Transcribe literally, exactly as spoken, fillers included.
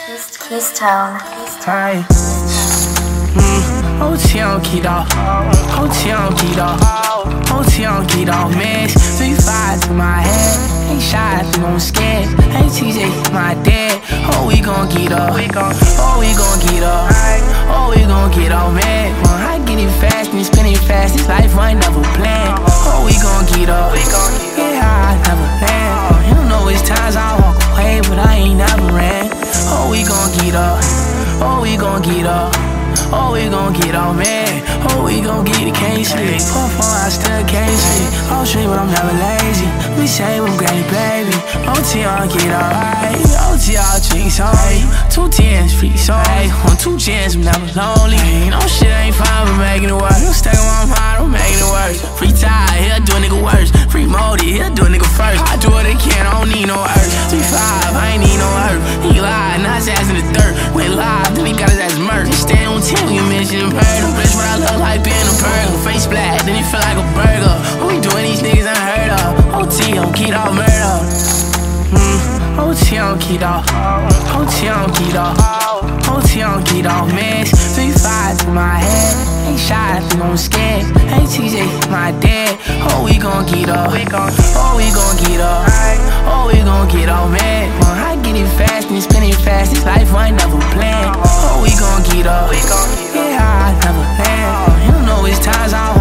Keystone. Hi. Mm, O T on keto, O T on keto, O T on keto. Mess three five to my head. Ain't shy, think I'm scared. Hey T J, my dad. Oh, we gon' get up. Oh, we gon' get up. Oh, we gon' get up, man. When I get it fast and spin it fast, this life I ain't never planned. Oh, we gon' get up. Yeah, I never land. You know it's times I walk away, but I ain't never ran. Oh, we gon' get up. Oh, we gon' get up. Oh, we gon' get up, man. Oh, we gon' get it, can't sleep. Puff on, I still can't sleep. I'm straight, but I'm never lazy. We say I'm granny, baby. O T on get alright. O T on drinks only. Two tens, free songs. On two gens, I'm never lonely. No shit ain't fine, but making it work. I'm stuck in my mind, I'm making it worse. Free tie, he'll do a nigga worse. Free Modi, he'll do a nigga first. I do what I can, I don't need no earth. three five, I ain't need no earth. He lied, now his ass in the dirt. Went live, then he got his ass murked. Just stay on ten when you mention murder. Bitch, what I look like being a burger. Face black, then he feel like a burger. Who we doing these niggas unheard of? O T on keto, murder. Mm, O T on keto, O T on keto, O T on keto. Mess three five to my head. Ain't shy, think I'm scared. Hey T J, my dad. Oh, we gon' get up. Oh, we gon' get up. Oh, we gon' get up, man. When I get it fast and spin it fast, this life I ain't never planned. Oh, we gon' get up. Yeah, I never land. You know it's times I